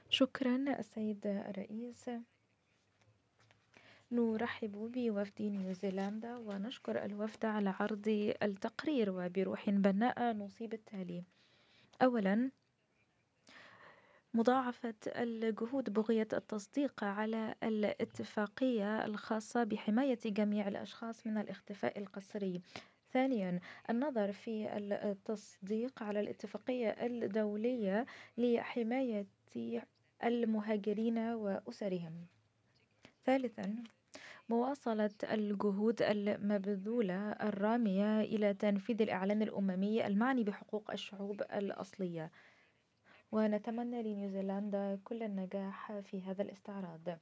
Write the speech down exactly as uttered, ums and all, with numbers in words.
شكرا السيد الرئيس. نرحب بوفد نيوزيلندا ونشكر الوفد على عرض التقرير، وبروح بناءة نصيب التالي. أولا، مضاعفة الجهود بغية التصديق على الاتفاقية الخاصة بحماية جميع الأشخاص من الاختفاء القسري. ثانيا، النظر في التصديق على الاتفاقية الدولية لحماية المهاجرين وأسرهم. ثالثا، مواصلة الجهود المبذولة الرامية إلى تنفيذ الإعلان الأممي المعني بحقوق الشعوب الأصلية، ونتمنى لنيوزيلندا كل النجاح في هذا الاستعراض.